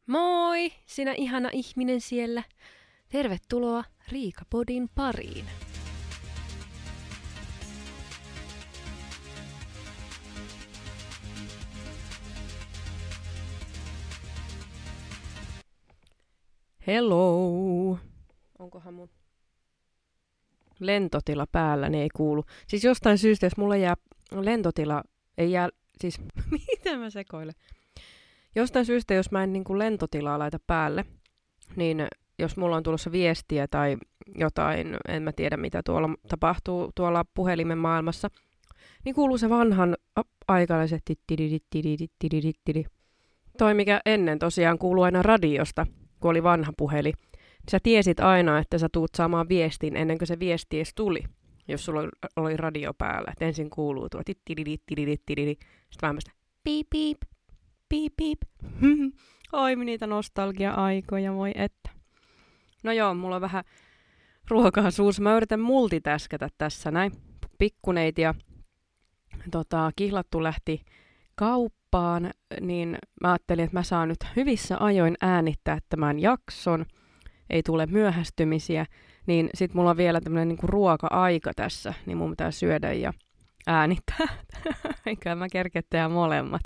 Moi, sinä ihana ihminen siellä. Tervetuloa Riikapodin pariin. Hello. Onkohan mun lentotila päällä, niin ei kuulu. Siis jostain syystä, jos mulla jää lentotila, ei jää, siis mitä mä sekoilen? Jostain syystä, jos mä en niin kuin lentotilaa laita päälle, niin jos mulla on tulossa viestiä tai jotain, en mä tiedä mitä tuolla tapahtuu tuolla puhelimen maailmassa, niin kuuluu se vanhan aikalaiset tittididittididittididi. Toi mikä ennen tosiaan kuului aina radiosta, kun oli vanha puhelin. Sä tiesit aina, että sä tuut saamaan viestin ennen kuin se viesti edes tuli, jos sulla oli radio päällä. Et ensin kuuluu tuo tittididittididittididi. Sitten vähän sitä piip piip. Piip, piip. Oi, niitä nostalgia-aikoja, voi että. No joo, mulla on vähän ruokaa suussa. Mä yritän multitaskätä tässä näin. Pikkuneiti ja kihlattu lähti kauppaan, niin mä ajattelin, että mä saan nyt hyvissä ajoin äänittää tämän jakson. Ei tule myöhästymisiä. Niin sit mulla on vielä tämmönen niinku ruoka-aika tässä, niin mun pitää syödä ja äänittää. Eikä mä kerkeä tehdä molemmat.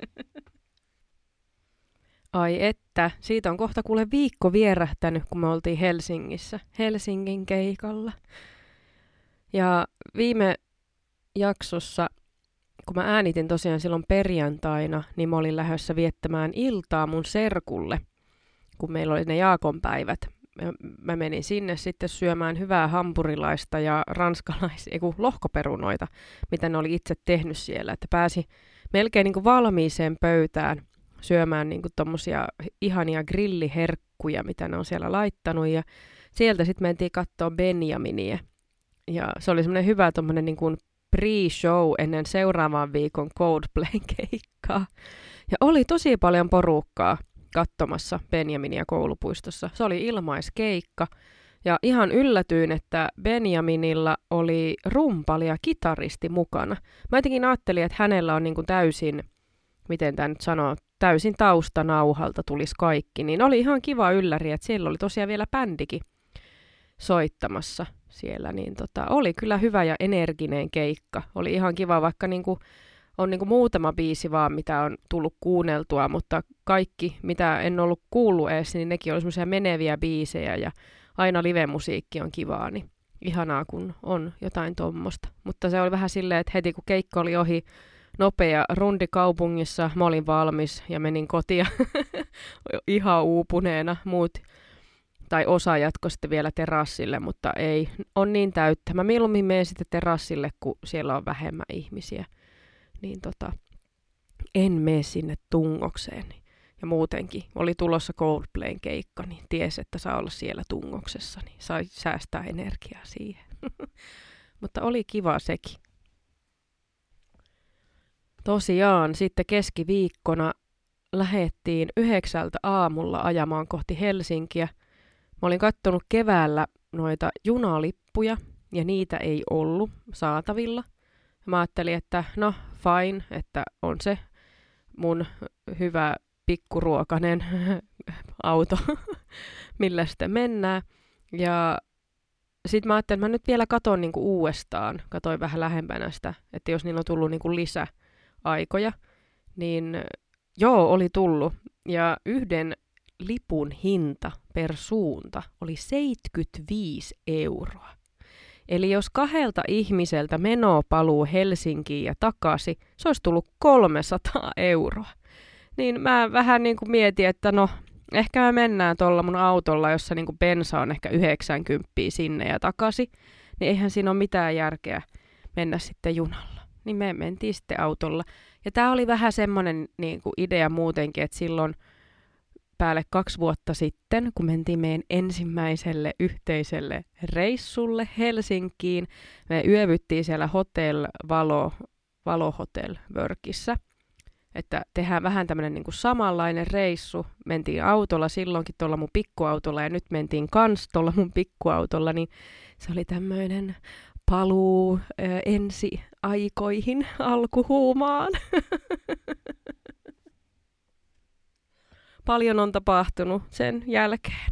Ai että, siitä on kohta kuule viikko vierähtänyt, kun me oltiin Helsingissä, Helsingin keikalla. Ja viime jaksossa, kun mä äänitin tosiaan silloin perjantaina, niin mä olin lähdössä viettämään iltaa mun serkulle, kun meillä oli ne Jaakonpäivät. Mä menin sinne sitten syömään hyvää hampurilaista ja lohkoperunoita, mitä ne oli itse tehnyt siellä, että pääsi melkein niin kuin valmiiseen pöytään syömään niin kuin tommosia ihania grilliherkkuja, mitä ne on siellä laittanut. Ja sieltä sitten mentiin katsoa Benjaminia. Ja se oli semmoinen hyvä tommonen niin kuin pre-show ennen seuraavan viikon Coldplay-keikkaa. Ja oli tosi paljon porukkaa katsomassa Benjaminia koulupuistossa. Se oli ilmaiskeikka. Ja ihan yllätyin, että Benjaminilla oli rumpali ja kitaristi mukana. Mä jotenkin ajattelin, että hänellä on niin kuin täysin, miten tämä nyt sanoo, täysin taustanauhalta tulisi kaikki. Niin oli ihan kiva ylläri, että siellä oli tosiaan vielä bändikin soittamassa siellä. Niin oli kyllä hyvä ja energinen keikka. Oli ihan kiva, vaikka niinku, on niinku muutama biisi vaan, mitä on tullut kuunneltua, mutta kaikki, mitä en ollut kuullut edes, niin nekin oli semmoisia meneviä biisejä ja aina live-musiikki on kivaa, niin ihanaa, kun on jotain tommosta. Mutta se oli vähän silleen, että heti kun keikka oli ohi, nopea rundi kaupungissa, mä olin valmis ja menin kotia ihan uupuneena. Muut, tai osa jatkoi sitten vielä terassille, mutta ei, on niin täyttä. Mä mieluummin menen sitten terassille, kun siellä on vähemmän ihmisiä. Niin en mene sinne tungokseen. Ja muutenkin oli tulossa Coldplayn keikka, niin tiesi, että saa olla siellä tungoksessa, niin sai säästää energiaa siihen. Mutta oli kiva sekin. Tosiaan sitten keskiviikkona lähdettiin 9 aamulla ajamaan kohti Helsinkiä. Mä olin katsonut keväällä noita junalippuja ja niitä ei ollut saatavilla. Mä ajattelin, että no fine, että on se mun hyvä pikkuruokainen auto, millä sitten mennään. Ja sitten mä ajattelin, että mä nyt vielä katon niinku uudestaan. Katoin vähän lähempänä sitä, että jos niillä on tullut niinku lisäaikoja, niin joo, oli tullut. Ja yhden lipun hinta per suunta oli 75 €. Eli jos 2 ihmiseltä menopaluu Helsinkiin ja takaisin, se olisi tullut 300 €. Niin mä vähän niin kuin mietin, että no, ehkä me mennään tuolla mun autolla, jossa niin kuin bensa on ehkä 90 sinne ja takaisin. Niin eihän siinä ole mitään järkeä mennä sitten junalla. Niin me mentiin sitten autolla. Ja tää oli vähän semmoinen niin kuin idea muutenkin, että silloin päälle 2 vuotta sitten, kun mentiin meidän ensimmäiselle yhteiselle reissulle Helsinkiin, me yövyttiin siellä Hotel Valo Hotel Workissä. Että tehdään vähän tämmöinen niin kuin samanlainen reissu. Mentiin autolla silloinkin tuolla mun pikkuautolla ja nyt mentiin kans tuolla mun pikkuautolla, niin se oli tämmöinen paluu ensi aikoihin alkuhuumaan. Paljon on tapahtunut sen jälkeen.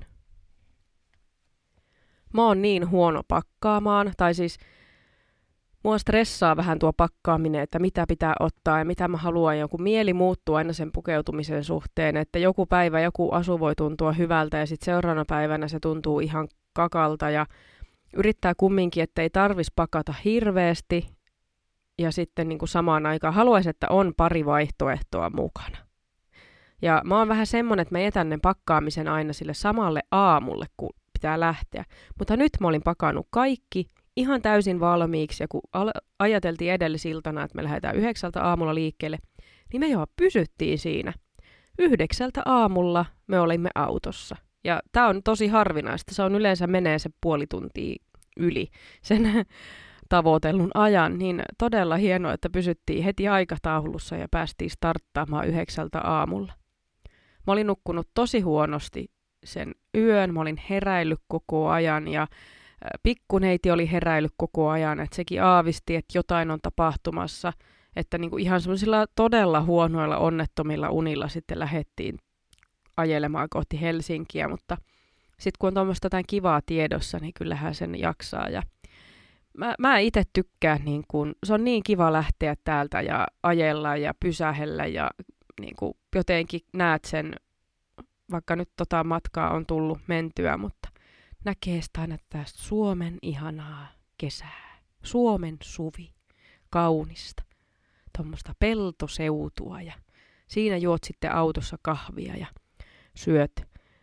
Mä oon niin huono pakkaamaan, tai siis mua stressaa vähän tuo pakkaaminen, että mitä pitää ottaa ja mitä mä haluan. Joku mieli muuttuu aina sen pukeutumisen suhteen, että joku päivä joku asu voi tuntua hyvältä ja sitten seuraavana päivänä se tuntuu ihan kakalta ja yrittää kumminkin, että ei tarvitsisi pakata hirveästi ja sitten niin kuin samaan aikaan haluaisi, että on pari vaihtoehtoa mukana. Ja mä oon vähän semmonen, että mä jätän ne pakkaamisen aina sille samalle aamulle, kun pitää lähteä. Mutta nyt mä olin pakannut kaikki ihan täysin valmiiksi ja kun ajateltiin edellisiltana, että me lähdetään 9 aamulla liikkeelle, niin me jo pysyttiin siinä. 9 aamulla me olimme autossa. Ja tää on tosi harvinaista. Se on yleensä menee se puoli tuntia yli sen tavoitellun ajan. Niin todella hienoa, että pysyttiin heti aikataulussa ja päästiin starttaamaan 9 aamulla. Mä olin nukkunut tosi huonosti sen yön. Mä olin heräillyt koko ajan ja pikkuneiti oli heräillyt koko ajan, että sekin aavisti, että jotain on tapahtumassa, että niinku ihan semmoisilla todella huonoilla onnettomilla unilla sitten lähdettiin ajelemaan kohti Helsinkiä, mutta sitten kun on tuommoista jotain kivaa tiedossa, niin kyllähän sen jaksaa ja mä itse tykkään, niin kun, se on niin kiva lähteä täältä ja ajella ja pysähellä ja niin kun jotenkin näet sen, vaikka nyt matkaa on tullut mentyä, mutta näkee sitä aina tästä Suomen ihanaa kesää, Suomen suvi, kaunista, tuommoista peltoseutua ja siinä juot sitten autossa kahvia ja syöt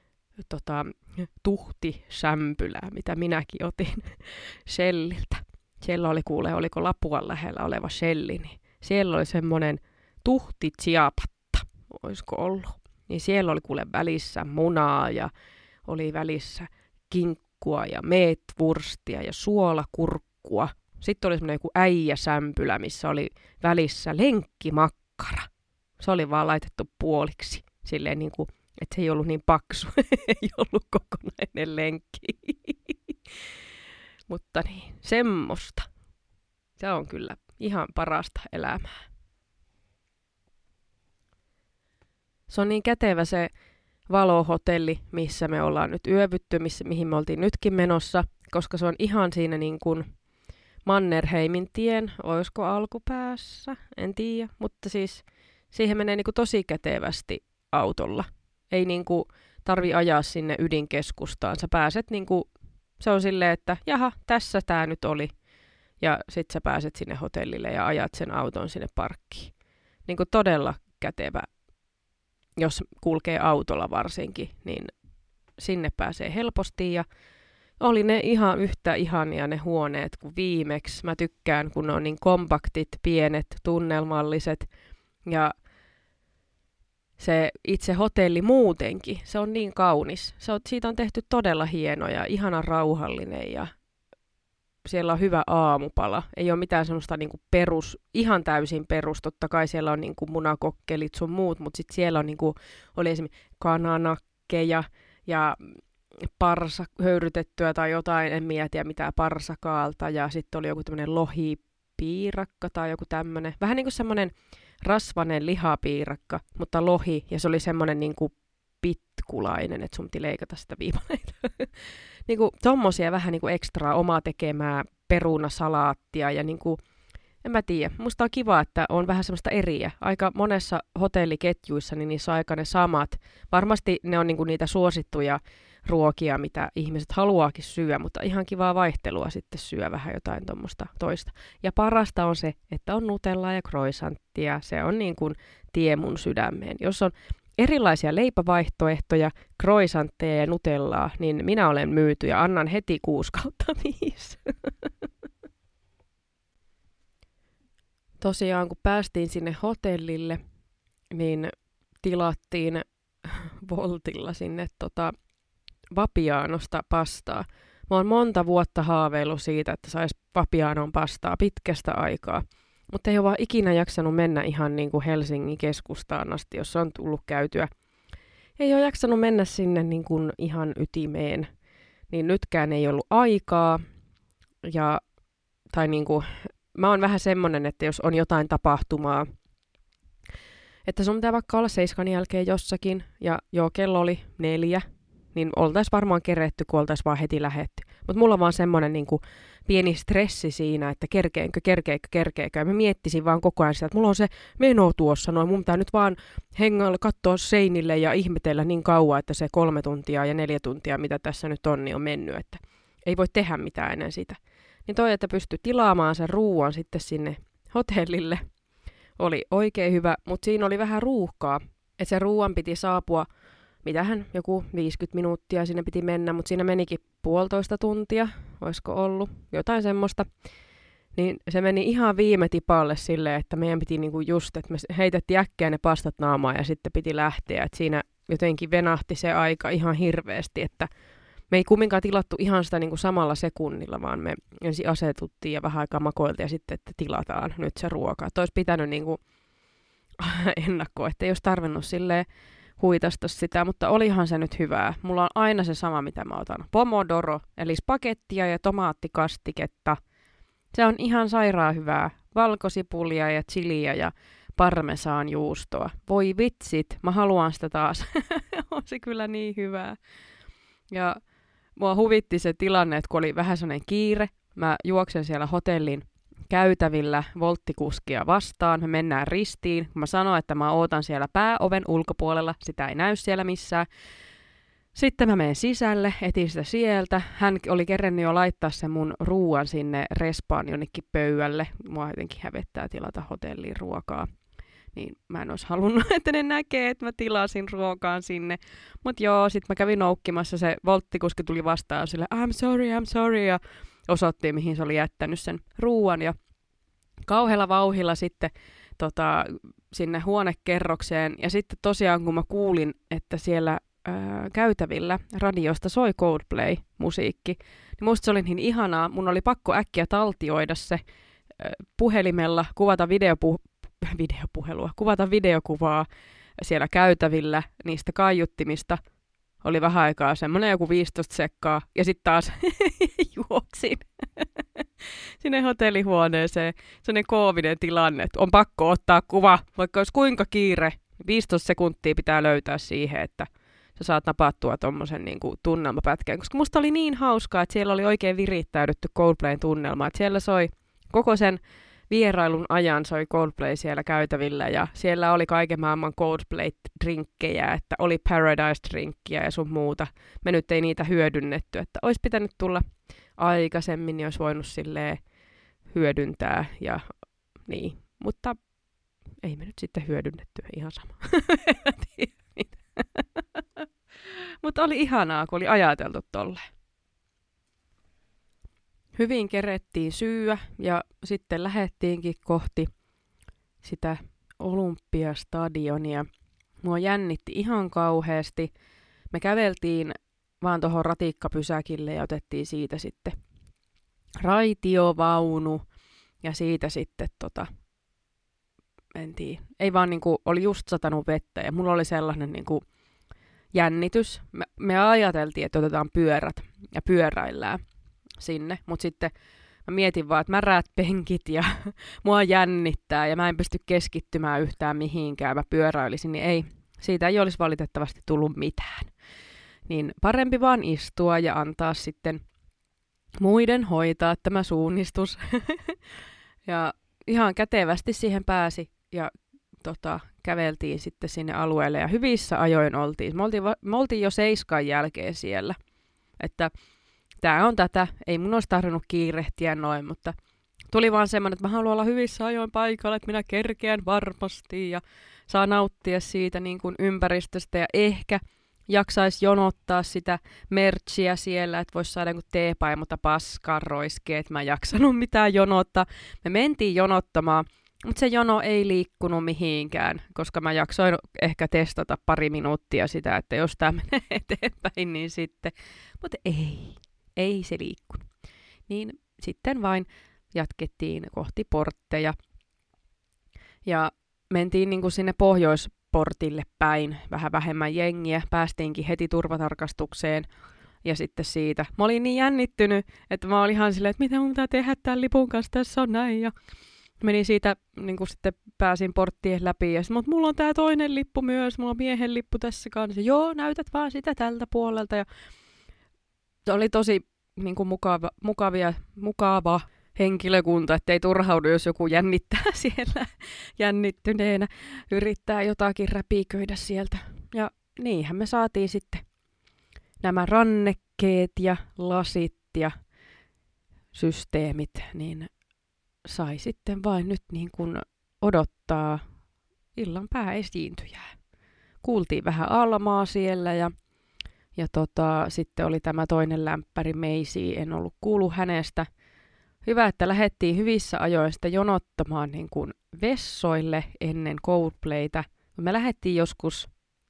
tuhtisämpylää, mitä minäkin otin Shelliltä. Siellä oli oliko Lapuan lähellä oleva Shelli, niin siellä oli semmoinen tuhti ciabatta, olisiko ollut. Niin siellä oli välissä munaa ja oli välissä kinkkua ja meetwurstia ja suolakurkkua. Sitten oli semmoinen joku äijäsämpylä, missä oli välissä lenkkimakkara. Se oli vaan laitettu puoliksi, silleen niin kuin, että se ei ollut niin paksu, ei ollut kokonainen lenkki. Mutta niin, semmoista. Se on kyllä ihan parasta elämää. Se on niin kätevä se Valo-hotelli, missä me ollaan nyt yövytty, mihin me oltiin nytkin menossa, koska se on ihan siinä niin kuin Mannerheimin tien, olisiko alkupäässä, en tiedä, mutta siis siihen menee niin kuin tosi kätevästi autolla. Ei niin kuin tarvi ajaa sinne ydinkeskustaan, sä pääset niin kuin, se on silleen, että jaha, tässä tää nyt oli, ja sit sä pääset sinne hotellille ja ajat sen auton sinne parkkiin. Niin kuin todella kätevä. Jos kulkee autolla varsinkin, niin sinne pääsee helposti ja oli ne ihan yhtä ihania ne huoneet kuin viimeksi. Mä tykkään, kun ne on niin kompaktit, pienet, tunnelmalliset ja se itse hotelli muutenkin, se on niin kaunis. Siitä on tehty todella hieno ja ihana rauhallinen ja siellä on hyvä aamupala. Ei ole mitään semmoista niinku ihan täysin perus. Totta kai siellä on niinku munakokkelit sun muut, mutta sitten siellä on oli esimerkiksi kananakkeja ja höyrytettyä tai jotain, en tiedä mitään parsakaalta. Ja sitten oli joku tämmöinen lohipiirakka tai joku tämmöinen. Vähän niin kuin semmoinen rasvainen lihapiirakka, mutta lohi. Ja se oli semmoinen niinku pitkulainen, että sun piti leikata sitä viipaleita. Niinku tommosia vähän niinku ekstraa omaa tekemää perunasalaattia ja niinku, en mä tiedä. Musta on kiva, että on vähän semmoista eriä. Aika monessa hotelliketjuissa niin niissä on aika ne samat. Varmasti ne on niinku niitä suosittuja ruokia, mitä ihmiset haluaakin syödä, mutta ihan kivaa vaihtelua sitten syö vähän jotain tommoista toista. Ja parasta on se, että on nutellaa ja croissanttia. Se on niin kuin tie mun sydämeen. Jos on erilaisia leipävaihtoehtoja, croissantteja ja nutellaa, niin minä olen myyty ja annan heti 6/5. Tosiaan, kun päästiin sinne hotellille, niin tilattiin Voltilla sinne Vapianosta pastaa. Mä oon monta vuotta haaveillut siitä, että sais Vapianon pastaa pitkästä aikaa. Mutta ei ole vaan ikinä jaksanut mennä ihan niin kuin Helsingin keskustaan asti, jos on tullut käytyä. Ei ole jaksanut mennä sinne niin kuin ihan ytimeen. Niin nytkään ei ollut aikaa. Tai niin kuin, mä oon vähän semmonen, että jos on jotain tapahtumaa, että sun pitää vaikka olla 7 jälkeen jossakin, ja joo, kello oli 4, niin oltais varmaan keretty, kun oltais vaan heti lähetty. Mutta mulla on vaan semmoinen niinku pieni stressi siinä, että kerkeekö. Ja mä miettisin vaan koko ajan sitä, että mulla on se meno tuossa, noin mun pitää nyt vaan hengailla, katsoa seinille ja ihmetellä niin kauan, että se 3 tuntia ja 4 tuntia, mitä tässä nyt on, niin on mennyt, että ei voi tehdä mitään ennen sitä. Niin toi, että pystyi tilaamaan sen ruuan sitten sinne hotellille, oli oikein hyvä, mutta siinä oli vähän ruuhkaa, että se ruuan piti saapua, mitähän, joku 50 minuuttia sinne piti mennä, mutta siinä menikin 1,5 tuntia, olisiko ollut, jotain semmoista. Niin se meni ihan viime tipalle silleen, että meidän piti niinku just, että me heitettiin äkkiä ne pastat naamaan ja sitten piti lähteä. Et siinä jotenkin venahti se aika ihan hirveästi, että me ei kumminkaan tilattu ihan sitä niinku samalla sekunnilla, vaan me ensin asetuttiin ja vähän aikaa makoiltiin ja sitten, että tilataan nyt se ruoka. Että olisi pitänyt niinku ennakkoa, että ei olisi tarvinnut silleen huitasta sitä, mutta olihan se nyt hyvää. Mulla on aina se sama, mitä mä otan. Pomodoro, eli spagettia ja tomaattikastiketta. Se on ihan sairaan hyvää. Valkosipulia ja chiliä ja parmesaanjuustoa. Voi vitsit, mä haluan sitä taas. On se kyllä niin hyvää. Ja mua huvitti se tilanne, että kun oli vähän sellainen kiire, mä juoksen siellä hotellin käytävillä volttikuskia vastaan, me mennään ristiin. Mä sanoin, että mä ootan siellä pääoven ulkopuolella, sitä ei näy siellä missään. Sitten mä menen sisälle, etin sitä sieltä. Hän oli kerennyt jo laittaa sen mun ruuan sinne respaan jonnekin pöydälle. Mua jotenkin hävettää tilata hotelliin ruokaa. Niin mä en olisi halunnut, että ne näkee, että mä tilasin ruokaan sinne. Mut joo, sit mä kävin noukkimassa, se volttikuski tuli vastaan sille, I'm sorry, ja osoitti, mihin se oli jättänyt sen ruuan. Ja kauhealla vauhilla sitten sinne huonekerrokseen. Ja sitten tosiaan, kun mä kuulin, että siellä käytävillä radiosta soi Coldplay-musiikki, niin musta se oli niin ihanaa. Mun oli pakko äkkiä taltioida se puhelimella, kuvata kuvata videokuvaa siellä käytävillä niistä kaiuttimista. Oli vähän aikaa semmoinen joku 15 sekkaa, ja sitten taas juoksin sinne hotellihuoneeseen. Sellainen koominen tilanne, että on pakko ottaa kuva, vaikka olisi kuinka kiire. 15 sekuntia pitää löytää siihen, että sä saat napattua tommosen niinku tunnelmapätkän. Koska musta oli niin hauskaa, että siellä oli oikein virittäydytty Coldplayn tunnelma. Että siellä soi koko sen vierailun ajan soi Coldplay siellä käytävillä ja siellä oli kaiken maailman Coldplay-drinkkejä, että oli Paradise-drinkkiä ja sun muuta. Me nyt ei niitä hyödynnetty, että olisi pitänyt tulla aikaisemmin, niin olisi voinut silleen hyödyntää ja niin, mutta ei me nyt sitten hyödynnetty, ihan sama. Mutta oli ihanaa, kun oli ajateltu tolleen. Hyvin kerettiin syyä ja sitten lähettiinkin kohti sitä Olympiastadionia. Mua jännitti ihan kauheasti. Me käveltiin vaan tuohon ratikkapysäkille ja otettiin siitä sitten raitiovaunu ja siitä sitten mentiin. Ei vaan niinku, oli just satanut vettä ja mulla oli sellainen niinku jännitys. Me ajateltiin, että otetaan pyörät ja pyöräillään sinne, mutta sitten mä mietin vaan, että märät penkit ja mua jännittää ja mä en pysty keskittymään yhtään mihinkään. Mä pyöräilisin, niin ei, siitä ei olisi valitettavasti tullut mitään. Niin parempi vaan istua ja antaa sitten muiden hoitaa tämä suunnistus. Ja ihan kätevästi siihen pääsi ja käveltiin sitten sinne alueelle ja hyvissä ajoin oltiin. Me oltiin jo 7 jälkeen siellä, että tää on tätä, ei mun olisi tarvinnut kiirehtiä noin, mutta tuli vaan semmoinen, että mä haluan olla hyvissä ajoin paikalla, että minä kerkeän varmasti ja saa nauttia siitä niin kuin ympäristöstä ja ehkä jaksaisi jonottaa sitä merchia siellä, että voisi saada joku teepai, mutta paskaa roiskee, että mä en jaksanut mitään jonottaa. Me mentiin jonottamaan, mutta se jono ei liikkunut mihinkään, koska mä jaksoin ehkä testata 2 minuuttia sitä, että jos tää menee eteenpäin, niin sitten, mutta ei se liikkunut. Niin sitten vain jatkettiin kohti portteja ja mentiin niin kuin sinne pohjoisportille päin, vähän vähemmän jengiä, päästiinkin heti turvatarkastukseen ja sitten siitä. Mä olin niin jännittynyt, että mä olin ihan silleen, että mitä mun pitää tehdä tämän lipun kanssa, tässä on näin ja Menin siitä, niin kuin sitten pääsin porttien läpi ja sitten mulla on tää toinen lippu myös, mulla on miehen lippu tässä kanssa. Joo, näytät vaan sitä tältä puolelta. Ja se oli tosi niin kuin mukava henkilökunta, ettei turhaudu, jos joku jännittää siellä jännittyneenä, yrittää jotakin räpiköidä sieltä. Ja niinhän me saatiin sitten nämä rannekkeet ja lasit ja systeemit, niin sai sitten vain nyt niin kuin odottaa illan pääesiintyjää. Kuultiin vähän Almaa siellä ja sitten oli tämä toinen lämpäri Meisi, en ollut kuullut hänestä. Hyvä, että lähdettiin hyvissä ajoin sitä jonottamaan niin kuin vessoille ennen Coldplaytä. Me lähdettiin joskus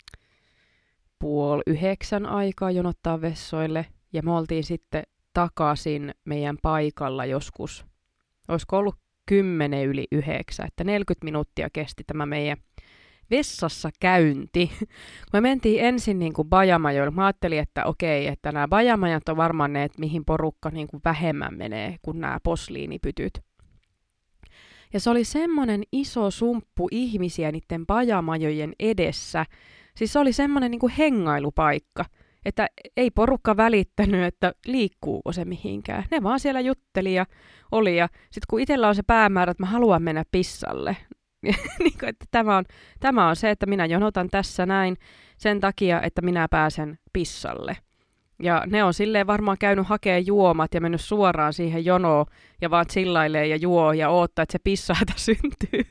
8:30 aikaa jonottaa vessoille ja me oltiin sitten takaisin meidän paikalla joskus, olisiko ollut 8:10, että 40 minuuttia kesti tämä meidän vessassa käynti. Me mentiin ensin niin kuin bajamajoille. Mä ajattelin, että okei, että nämä bajamajat on varmaan ne, että mihin porukka niin kuin vähemmän menee kuin nämä posliinipytyt. Ja se oli semmoinen iso sumppu ihmisiä niiden bajamajojen edessä. Siis se oli semmoinen niin kuin hengailupaikka, että ei porukka välittänyt, että liikkuuko se mihinkään. Ne vaan siellä jutteli ja oli. Ja sitten kun itsellä on se päämäärä, että mä haluan mennä pissalle, niin kuin, että tämä on se, että minä jonotan tässä näin sen takia, että minä pääsen pissalle. Ja ne on silleen varmaan käynyt hakemaan juomat ja mennyt suoraan siihen jonoon ja vaan chillailee ja juo ja odottaa, että se pissahätä syntyy.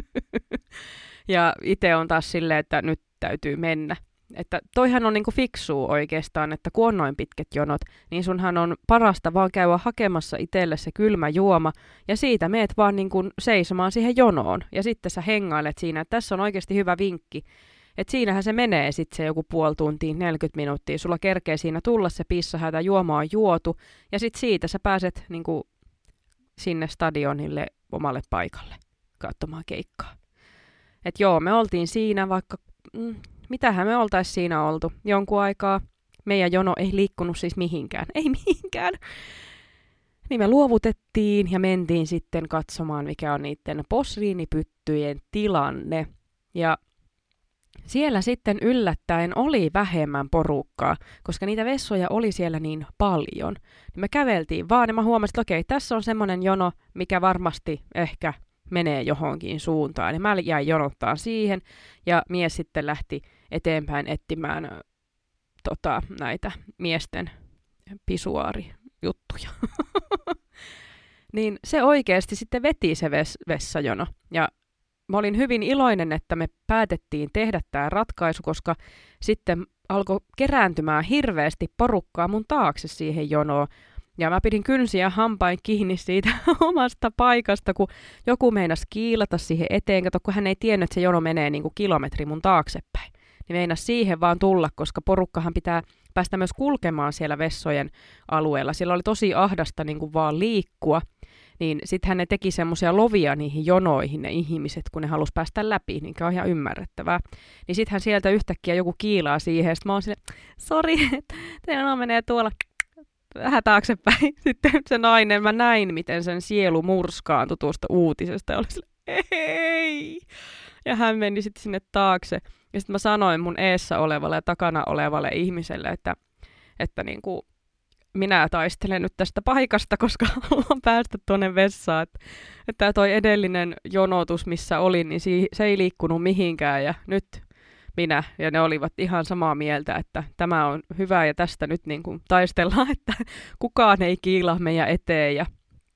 Ja itse on taas silleen, että nyt täytyy mennä. Että toihan on niinku fiksua oikeastaan, että kun on noin pitkät jonot, niin sunhan on parasta vaan käydä hakemassa itselle se kylmä juoma, ja siitä meet vaan niinku seisomaan siihen jonoon, ja sitten sä hengailet siinä, että tässä on oikeasti hyvä vinkki, että siinähän se menee sitten se joku puoli tuntia, 40 minuuttia, sulla kerkee siinä tulla se pissahätä, juoma on juotu, ja sitten siitä sä pääset niinku sinne stadionille omalle paikalle katsomaan keikkaa. Että joo, me oltiin siinä vaikka... Mitähän me oltaisiin siinä oltu jonkun aikaa. Meidän jono ei liikkunut siis mihinkään. Ei mihinkään. Niin me luovutettiin ja mentiin sitten katsomaan, mikä on niiden posliinipyttyjen tilanne. Ja siellä sitten yllättäen oli vähemmän porukkaa, koska niitä vessoja oli siellä niin paljon. Niin me käveltiin vaan ja mä huomasin, että okei, tässä on semmoinen jono, mikä varmasti ehkä menee johonkin suuntaan. Ja mä jäin jonottaa siihen ja mies sitten lähti eteenpäin etsimään näitä miesten pisuaarijuttuja. Niin se oikeasti sitten veti se vessajono. Ja mä olin hyvin iloinen, että me päätettiin tehdä tämä ratkaisu, koska sitten alkoi kerääntymään hirveästi porukkaa mun taakse siihen jonoon. Ja mä pidin kynsiä hampain kiinni siitä omasta paikasta, kun joku meinasi kiilata siihen eteen. Kato, kun hän ei tiennyt, että se jono menee niin kuin kilometri mun taaksepäin. Niin meinasi siihen vaan tulla, koska porukkahan pitää päästä myös kulkemaan siellä vessojen alueella. Siellä oli tosi ahdasta niin kuin vaan liikkua. Niin sittenhän ne teki semmoisia lovia niihin jonoihin ne ihmiset, kun ne halusi päästä läpi, niin on ihan ymmärrettävää. Niin sittenhän sieltä yhtäkkiä joku kiilaa siihen, ja sitten mä oon silleen, sori, että jono menee tuolla vähän taaksepäin. Sitten se nainen, mä näin, miten sen sielu murskaantui tuosta uutisesta, ja oli silleen, ei. Ja hän meni sitten sinne taakse. Ja sitten mä sanoin mun eessä olevalle ja takana olevalle ihmiselle, että niin kuin minä taistelen nyt tästä paikasta, koska haluan päästä tuonne vessaan. Että toi edellinen jonotus, missä olin, niin se ei liikkunut mihinkään. Ja nyt minä ja ne olivat ihan samaa mieltä, että tämä on hyvä ja tästä nyt niin kuin taistellaan, että kukaan ei kiila meidän eteen ja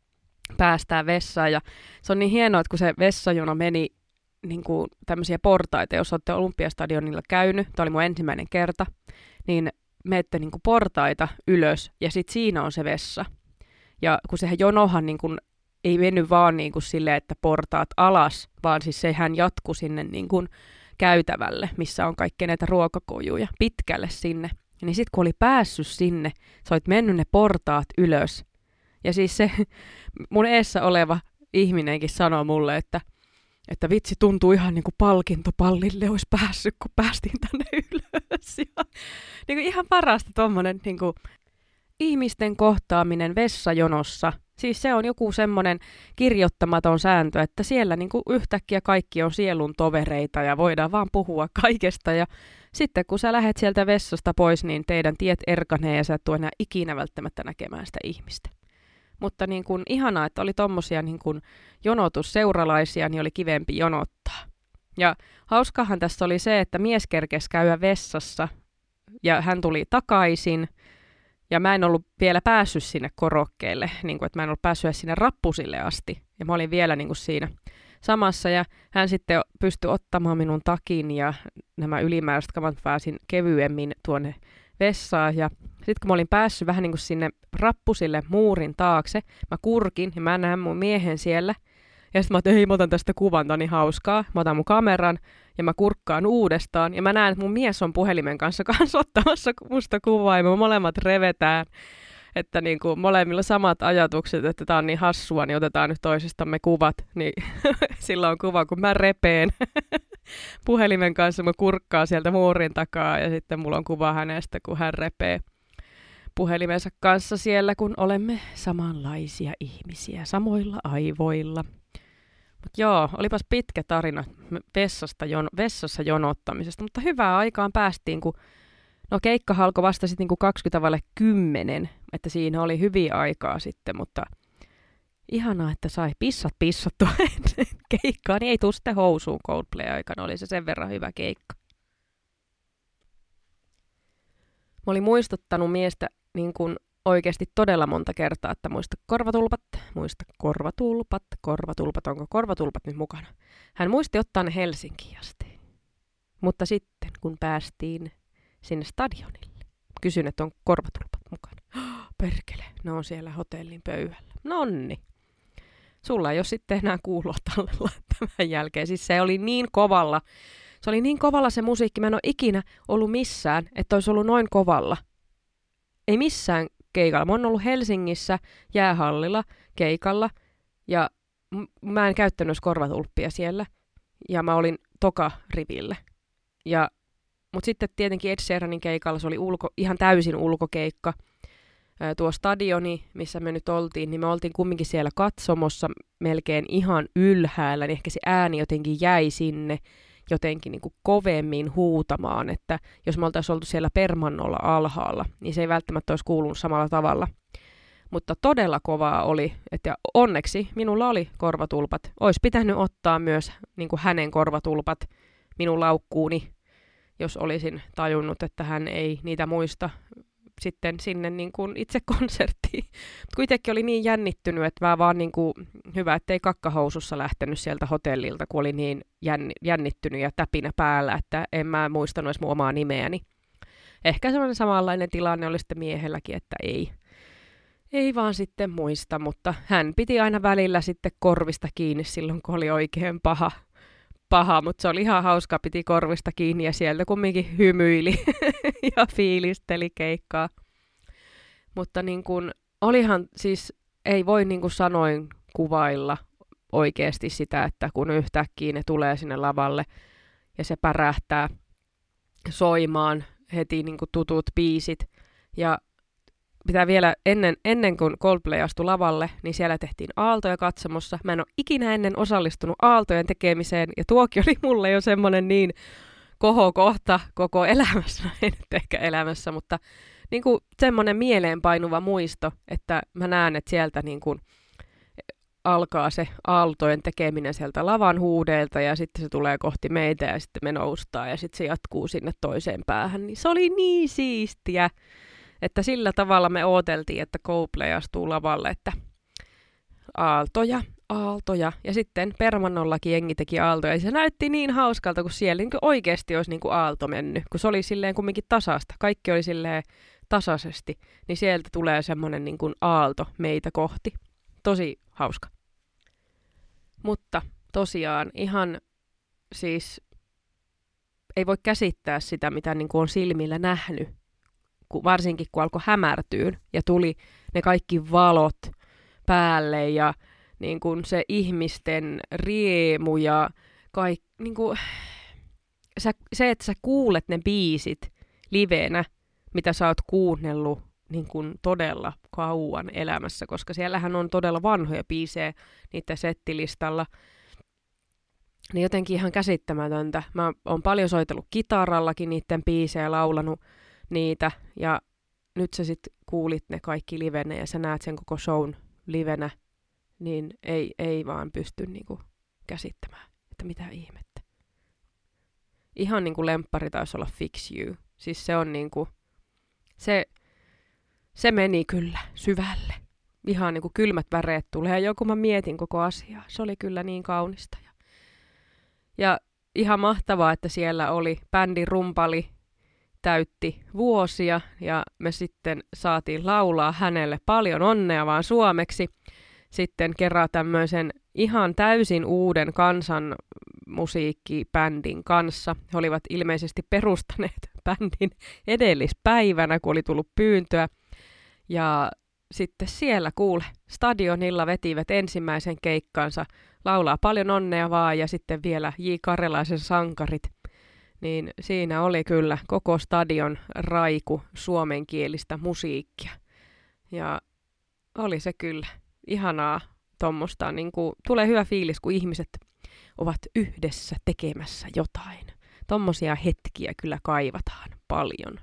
päästään vessaan. Ja se on niin hienoa, että kun se vessajono meni niin kuin tämmöisiä portaita, jos olette Olympiastadionilla käynyt, tämä oli mun ensimmäinen kerta, niin menette niin kuin portaita ylös ja sitten siinä on se vessa. Ja kun sehän jonohan niin kuin ei mennyt vaan niin kuin silleen, että portaat alas, vaan siis sehän jatkui sinne niin kuin käytävälle, missä on kaikkea näitä ruokakojuja, pitkälle sinne. Niin sitten kun oli päässyt sinne, sä olit mennyt ne portaat ylös. Ja siis se mun eessä oleva ihminenkin sanoi mulle, että vitsi tuntuu ihan niin kuin palkintopallille olisi päässyt, kun päästiin tänne ylös. Ja, niin kuin ihan parasta tommonen niin kuin ihmisten kohtaaminen vessajonossa Siis se on joku semmoinen kirjoittamaton sääntö, että siellä niinku yhtäkkiä kaikki on sielun tovereita ja voidaan vaan puhua kaikesta. Ja sitten kun sä lähet sieltä vessasta pois, niin teidän tiet erkanee ja sä et tule enää ikinä välttämättä näkemään sitä ihmistä. Mutta niin kun ihanaa, että oli tommosia niin kun jonotusseuralaisia, niin oli kivempi jonottaa. Ja hauskahan tässä oli se, että mies kerkesi käydä vessassa ja hän tuli takaisin. Ja mä en ollut vielä päässyt sinne korokkeelle, niin kuin, että mä en ollut päässyt sinne rappusille asti. Ja mä olin vielä niin kuin siinä samassa ja hän sitten pystyi ottamaan minun takin ja nämä ylimääräiset kamat pääsin kevyemmin tuonne vessaan. Ja sitten kun mä olin päässyt vähän niin kuin sinne rappusille muurin taakse, mä kurkin ja mä näen mun miehen siellä. Ja sitten mä ajattelin, mä otan tästä kuvan, tää on niin hauskaa. Mä otan mun kameran ja mä kurkkaan uudestaan. Ja mä näen, että mun mies on puhelimen kanssa ottamassa musta kuvaa ja me molemmat revetään. Että niin kuin molemmilla samat ajatukset, että tää on niin hassua, niin otetaan nyt toisistamme kuvat. Niin sillä on kuva, kun mä repeen puhelimen kanssa. Mä kurkkaan sieltä muurin takaa ja sitten mulla on kuva hänestä, kun hän repee puhelimensa kanssa siellä, kun olemme samanlaisia ihmisiä, samoilla aivoilla. Mutta joo, olipas pitkä tarina vessassa jonottamisesta, mutta hyvää aikaan päästiin, kun keikka alkoi vasta sitten niin 20:10, että siinä oli hyviä aikaa sitten, mutta ihanaa, että sai pissattua ennen keikkaa, niin ei tule sitten housuun Coldplay-aikana, oli se sen verran hyvä keikka. Mä olin muistuttanut miestä niin kuin oikeasti todella monta kertaa, että muista korvatulpat, onko korvatulpat nyt mukana? Hän muisti ottaa ne Helsinkiin asti. Mutta sitten, kun päästiin sinne stadionille, kysyin, että on korvatulpat mukana. Perkele, ne on siellä hotellin pöydällä. Nonni. Sulla ei ole sitten enää kuulua tallella tämän jälkeen. Siis se oli niin kovalla. Se oli niin kovalla se musiikki. Mä en ole ikinä ollut missään, että olisi ollut noin kovalla. Ei missään keikalla. Mä oon ollut Helsingissä jäähallilla keikalla ja mä en käyttänyt korvatulppia siellä ja mä olin toka rivillä. Mutta sitten tietenkin Ed Sheeranin keikalla se oli ihan täysin ulkokeikka. Tuo stadioni, missä me nyt oltiin, niin me oltiin kumminkin siellä katsomossa melkein ihan ylhäällä, niin ehkä se ääni jotenkin jäi sinne jotenkin niin kuin kovemmin huutamaan, että jos me oltaisiin oltu siellä permannolla alhaalla, niin se ei välttämättä olisi kuulunut samalla tavalla. Mutta todella kovaa oli, että onneksi minulla oli korvatulpat. Olisi pitänyt ottaa myös niin kuin hänen korvatulpat minun laukkuuni, jos olisin tajunnut, että hän ei niitä muista sitten sinne niin kuin itse konserttiin. Mutta kuitenkin oli niin jännittynyt, että mä vaan niin kuin, hyvä, ettei kakkahousussa lähtenyt sieltä hotellilta, kun oli niin jännittynyt ja täpinä päällä, että en mä muistanut edes mun omaa nimeäni. Ehkä sellainen samanlainen tilanne oli sitten miehelläkin, että ei vaan sitten muista, mutta hän piti aina välillä sitten korvista kiinni silloin, kun oli oikein paha, mutta se oli ihan hauska, piti korvista kiinni ja sieltä kumminkin hymyili ja fiilisteli keikkaa. Mutta niin kun, olihan siis, ei voi niin kuin sanoin kuvailla oikeasti sitä, että kun yhtäkkiä ne tulee sinne lavalle ja se pärähtää soimaan heti niin kuin tutut biisit. Ja pitää vielä ennen kuin Coldplay astui lavalle, niin siellä tehtiin aaltoja katsomossa. Mä en ole ikinä ennen osallistunut aaltojen tekemiseen, ja tuokin oli mulle jo semmoinen niin kohokohta koko elämässä, ei nyt ehkä elämässä, mutta niin kuin semmoinen mieleenpainuva muisto, että mä näen, että sieltä niin kuin alkaa se aaltojen tekeminen sieltä lavan huudeilta, ja sitten se tulee kohti meitä, ja sitten me noustaan, ja sitten se jatkuu sinne toiseen päähän. Niin se oli niin siistiä. Että sillä tavalla me ooteltiin, että Coldplay astuu lavalle, että aaltoja. Ja sitten Permannollakin jengi teki aaltoja. Ja se näytti niin hauskalta, kun siellä niin oikeasti olisi niin kuin aalto mennyt. Kun se oli silleen kumminkin tasasta. Kaikki oli silleen tasaisesti. Niin sieltä tulee semmoinen niin kuin aalto meitä kohti. Tosi hauska. Mutta tosiaan ihan siis ei voi käsittää sitä, mitä niin kuin on silmillä nähnyt. Varsinkin kun alkoi hämärtyä ja tuli ne kaikki valot päälle ja niin kuin se ihmisten riemu ja niin kuin, se, että sä kuulet ne biisit livenä, mitä sä oot kuunnellut niin kuin todella kauan elämässä, koska siellähän on todella vanhoja biisejä niiden settilistalla. Niin jotenkin ihan käsittämätöntä. Mä oon paljon soitellut kitarallakin niiden biisejä, laulanut niitä, ja nyt sä sit kuulit ne kaikki livenä, ja sä näet sen koko shown livenä, niin ei vaan pysty niinku käsittämään, että mitä ihmettä. Ihan niinku lemppari taisi olla Fix You. Siis se on niinku, se meni kyllä syvälle. Ihan niinku kylmät väreet tulee, ja kun mä mietin koko asiaa. Se oli kyllä niin kaunista. Ja ihan mahtavaa, että siellä oli bändin rumpali, täytti vuosia, ja me sitten saatiin laulaa hänelle paljon onnea vaan suomeksi. Sitten kerran tämmöisen ihan täysin uuden kansanmusiikkibändin kanssa. He olivat ilmeisesti perustaneet bändin edellispäivänä, kun oli tullut pyyntöä. Ja sitten siellä stadionilla vetivät ensimmäisen keikkansa. Laulaa paljon onnea vaan, ja sitten vielä J. Karjalaisen sankarit. Niin siinä oli kyllä koko stadion raiku suomenkielistä musiikkia. Ja oli se kyllä ihanaa tuommoista. Niin tulee hyvä fiilis, kun ihmiset ovat yhdessä tekemässä jotain. Tommosia hetkiä kyllä kaivataan paljon.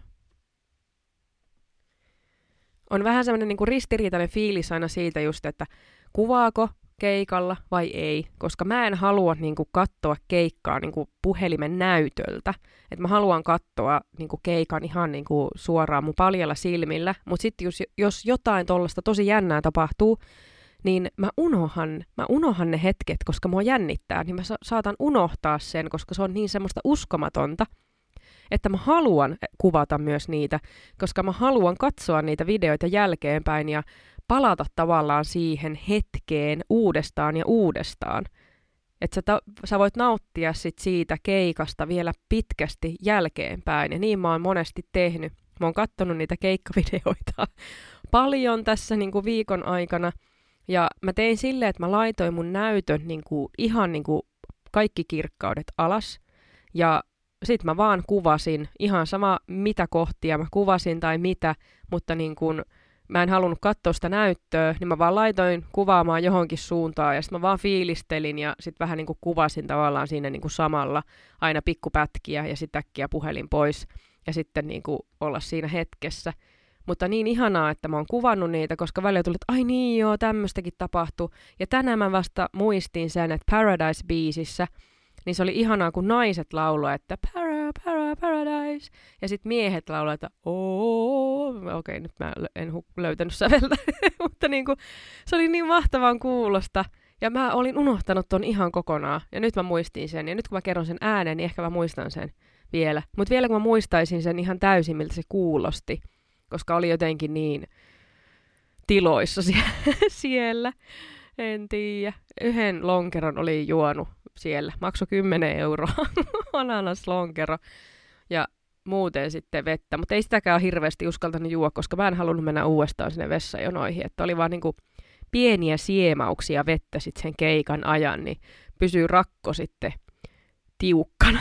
On vähän semmoinen niin ristiriitainen fiilis aina siitä just, että kuvaako keikalla vai ei, koska mä en halua katsoa keikkaa puhelimen näytöltä. Et mä haluan katsoa keikan ihan suoraan mun paljalla silmillä, mutta sitten jos jotain tollaista tosi jännää tapahtuu, niin mä unohan ne hetket, koska mua jännittää, niin mä saatan unohtaa sen, koska se on niin semmoista uskomatonta, että mä haluan kuvata myös niitä, koska mä haluan katsoa niitä videoita jälkeenpäin ja palata tavallaan siihen hetkeen uudestaan ja uudestaan. Että sä voit nauttia siitä keikasta vielä pitkästi jälkeenpäin, ja niin mä oon monesti tehnyt. Mä oon katsonut niitä keikkavideoita paljon tässä viikon aikana, ja mä tein silleen, että mä laitoin mun näytön ihan kaikki kirkkaudet alas, ja sit mä vaan kuvasin, ihan sama mitä kohtia mä kuvasin tai mitä, mutta mä en halunnut katsoa sitä näyttöä, niin mä vaan laitoin kuvaamaan johonkin suuntaan, ja sitten mä vaan fiilistelin, ja sitten vähän kuvasin tavallaan siinä samalla aina pikkupätkiä, ja sitten äkkiä puhelin pois, ja sitten olla siinä hetkessä. Mutta niin ihanaa, että mä oon kuvannut niitä, koska välillä tuli, että ai niin joo, tämmöistäkin tapahtui. Ja tänään mä vasta muistin sen, että Paradise-biisissä, niin se oli ihanaa, kun naiset lauloi, että Paradise. Ja sitten miehet lauloi, että okei, nyt mä en löytänyt säveltä. Mutta se oli niin mahtavan kuulosta. Ja mä olin unohtanut ton ihan kokonaan. Ja nyt mä muistin sen. Ja nyt kun mä kerron sen äänen, niin ehkä mä muistan sen vielä. Mutta vielä kun mä muistaisin sen ihan täysin, miltä se kuulosti. Koska oli jotenkin niin tiloissa siellä. En tiedä. Yhden lonkeron oli juonut siellä. Maksoi 10 euroa. Ananaslonkero. Ja muuten sitten vettä. Mutta ei sitäkään ole hirveästi uskaltanut juoda, koska mä en halunnut mennä uudestaan sinne vessajonoihin. Että oli vaan pieniä siemauksia vettä sitten sen keikan ajan, niin pysyy rakko sitten tiukkana.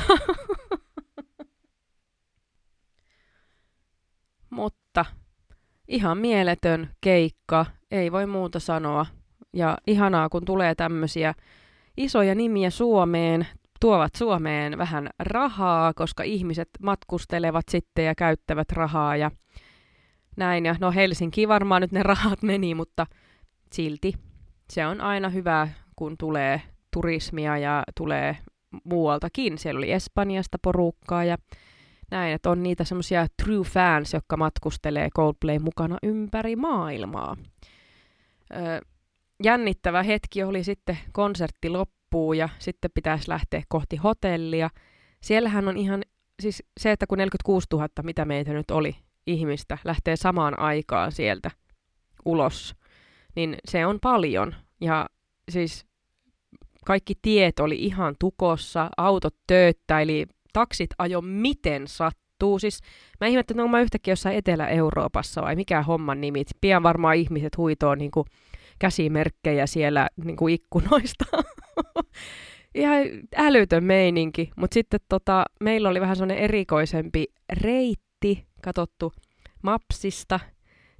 Mutta ihan mieletön keikka, ei voi muuta sanoa. Ja ihanaa, kun tulee tämmöisiä isoja nimiä Suomeen, tuovat Suomeen vähän rahaa, koska ihmiset matkustelevat sitten ja käyttävät rahaa ja näin. Ja no Helsinkiin varmaan nyt ne rahat meni, mutta silti se on aina hyvä, kun tulee turismia ja tulee muualtakin. Siellä oli Espanjasta porukkaa ja näin, että on niitä semmoisia true fans, jotka matkustelee Coldplay mukana ympäri maailmaa. Jännittävä hetki oli sitten konsertti loppuu ja sitten pitäisi lähteä kohti hotellia. Siellähän on ihan, siis se, että kun 46 000, mitä meitä nyt oli, ihmistä lähtee samaan aikaan sieltä ulos, niin se on paljon. Ja siis kaikki tiet oli ihan tukossa, autot tööttäili, taksit ajo miten sattuu. Siis mä ihmettelin, että onko mä yhtäkkiä jossain Etelä-Euroopassa vai mikä homman nimi. Pian varmaan ihmiset huitoo käsimerkkejä siellä ikkunoista. Ihan älytön meininki. Mutta sitten meillä oli vähän sellainen erikoisempi reitti katsottu Mapsista.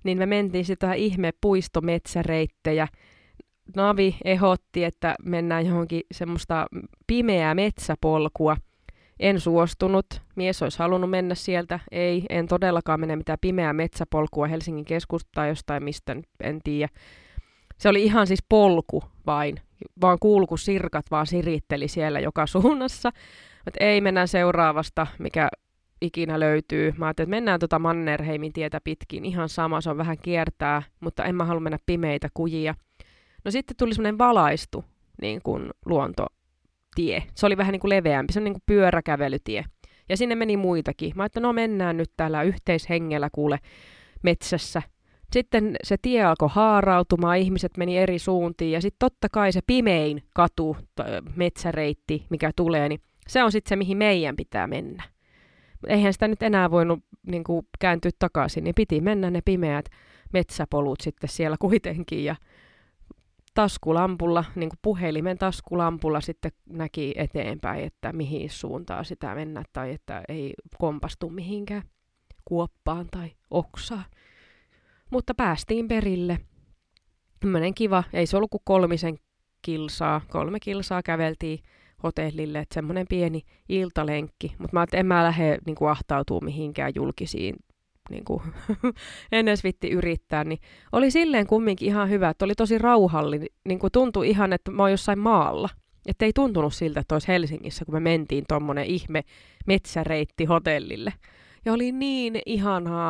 niin me mentiin sitä ihme puistometsäreittejä. Navi ehdotti, että mennään johonkin semmoista pimeää metsäpolkua. En suostunut. Mies olisi halunnut mennä sieltä. Ei, en todellakaan mene mitään pimeää metsäpolkua Helsingin keskustaan jostain mistä, en tiedä. Se oli ihan siis polku vain. Vaan kuului, kun sirkat vaan siritteli siellä joka suunnassa. Mutta ei, mennään seuraavasta, mikä ikinä löytyy. Mä ajattelin, että mennään Mannerheimin tietä pitkin. Ihan sama, se on vähän kiertää, mutta en mä halua mennä pimeitä kujia. No sitten tuli semmoinen valaistu niin kuin luontotie. Se oli vähän niin kuin leveämpi, se on niin kuin pyöräkävelytie. Ja sinne meni muitakin. Mä ajattelin, no mennään nyt täällä yhteishengellä kuule metsässä. Sitten se tie alkoi haarautumaan, ihmiset meni eri suuntiin ja sitten totta kai se pimein katu, metsäreitti, mikä tulee, niin se on sitten se, mihin meidän pitää mennä. Eihän sitä nyt enää voinut niin kuin kääntyä takaisin, niin piti mennä ne pimeät metsäpolut sitten siellä kuitenkin ja taskulampulla, niin kuin puhelimen taskulampulla sitten näki eteenpäin, että mihin suuntaan sitä mennä tai että ei kompastu mihinkään kuoppaan tai oksaan. Mutta päästiin perille. Tämmöinen kiva, ei se ollut kuin 3 kilsaa. 3 kilsaa käveltiin hotellille, että semmoinen pieni iltalenkki. Mutta mä ajattelin, en mä lähde niin kuin ahtautua mihinkään julkisiin. Niin kuin en edes vitti yrittää, niin oli silleen kumminkin ihan hyvä, että oli tosi rauhallinen, niin kuin tuntui ihan, että mä oon jossain maalla. Että ei tuntunut siltä, että olisi Helsingissä, kun me mentiin tommonen ihme metsäreitti hotellille. Ja oli niin ihanaa.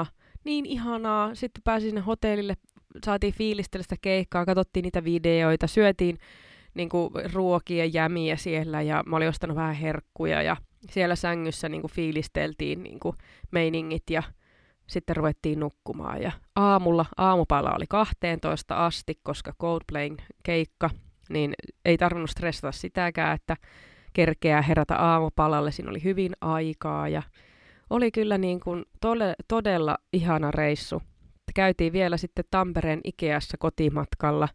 Sitten pääsin sinne hotellille, saatiin fiilistellä sitä keikkaa, katsottiin niitä videoita, syötiin niin kuin ruokia ja jämiä siellä ja mä olin ostanut vähän herkkuja ja siellä sängyssä niin kuin fiilisteltiin niin kuin meiningit ja sitten ruvettiin nukkumaan. Ja aamupala oli 12 asti, koska Coldplayn keikka, niin ei tarvinnut stressata sitäkään, että kerkeää herätä aamupalalle. Siinä oli hyvin aikaa ja oli kyllä niin kuin todella ihana reissu. Käytiin vielä sitten Tampereen Ikeassa kotimatkalla.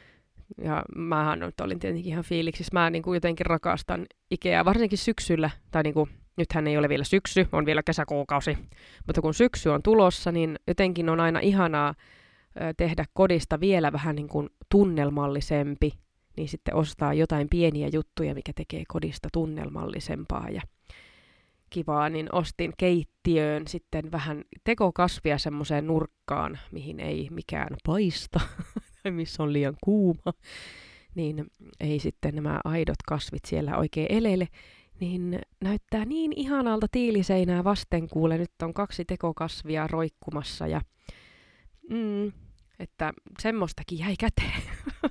Ja mähän nyt olin tietenkin ihan fiiliksissä. Mä niin kuin jotenkin rakastan Ikeaa, varsinkin syksyllä. Tai niin kuin, nythän ei ole vielä syksy, on vielä kesäkuukausi. Mutta kun syksy on tulossa, niin jotenkin on aina ihanaa tehdä kodista vielä vähän niin kuin tunnelmallisempi. Niin sitten ostaa jotain pieniä juttuja, mikä tekee kodista tunnelmallisempaa. Ja kivaa, niin ostin keittiöön sitten vähän tekokasvia semmoiseen nurkkaan, mihin ei mikään paista, missä on liian kuuma, niin ei sitten nämä aidot kasvit siellä oikein eleile, niin näyttää niin ihanalta tiiliseinää vasten kuule, nyt on 2 tekokasvia roikkumassa ja että semmoistakin jäi käteen.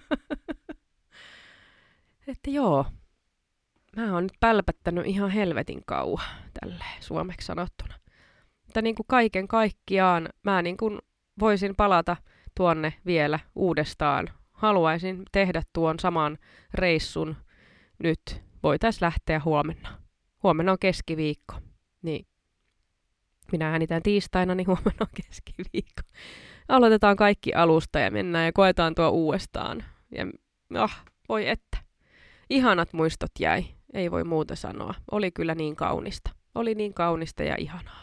Että joo. Mä oon nyt pälpättänyt ihan helvetin kauan, tälleen suomeksi sanottuna. Mutta niin kuin kaiken kaikkiaan mä niin kuin voisin palata tuonne vielä uudestaan. Haluaisin tehdä tuon saman reissun nyt. Voitaisiin lähteä huomenna. Huomenna on keskiviikko. Niin minä äänitän tiistaina, niin huomenna on keskiviikko. Aloitetaan kaikki alusta ja mennään ja koetaan tuo uudestaan. Ja voi että. Ihanat muistot jäi. Ei voi muuta sanoa. Oli kyllä niin kaunista. Oli niin kaunista ja ihanaa.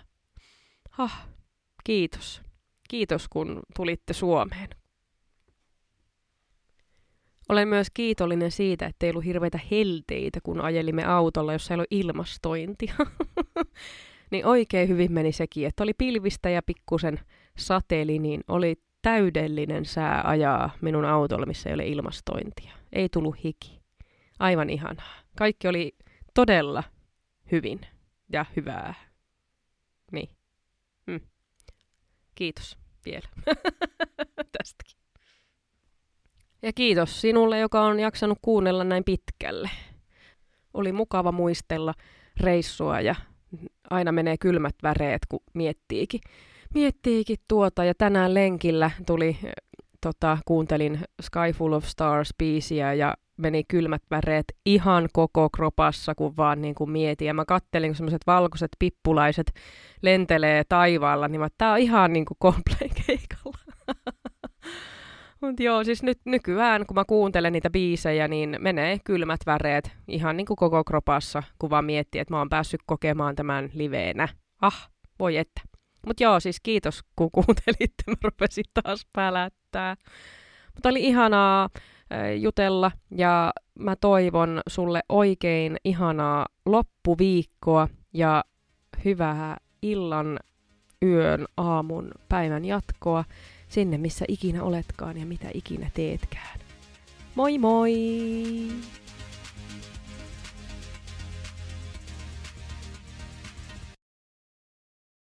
Kiitos. Kiitos, kun tulitte Suomeen. Olen myös kiitollinen siitä, että ei ollut hirveitä helteitä, kun ajelimme autolla, jossa ei ollut ilmastointia. Niin oikein hyvin meni sekin, että oli pilvistä ja pikkusen sateeli, niin oli täydellinen sää ajaa minun autolla, missä ei ole ilmastointia. Ei tullut hiki. Aivan ihanaa. Kaikki oli todella hyvin ja hyvää. Niin. Kiitos vielä tästäkin. Ja kiitos sinulle, joka on jaksanut kuunnella näin pitkälle. Oli mukava muistella reissua ja aina menee kylmät väreet, kun miettiikin tuota. Ja tänään lenkillä tuli, kuuntelin Sky Full of Stars-biisiä ja meni kylmät väreet ihan koko kropassa, kun vaan niin kuin mietin. Ja mä kattelin, kun semmoiset valkoiset pippulaiset lentelee taivaalla, niin tää on ihan niin kuin Coldplayn keikalla. Mutta joo, siis nyt nykyään, kun mä kuuntelen niitä biisejä, niin menee kylmät väreet ihan niin kuin koko kropassa, kun vaan miettii, että mä oon päässyt kokemaan tämän liveenä. Voi että. Mut joo, siis kiitos kun kuuntelitte, mä rupesin taas pälättää. Mutta oli ihanaa jutella ja mä toivon sulle oikein ihanaa loppuviikkoa ja hyvää illan, yön, aamun, päivän jatkoa sinne, missä ikinä oletkaan ja mitä ikinä teetkään. Moi moi!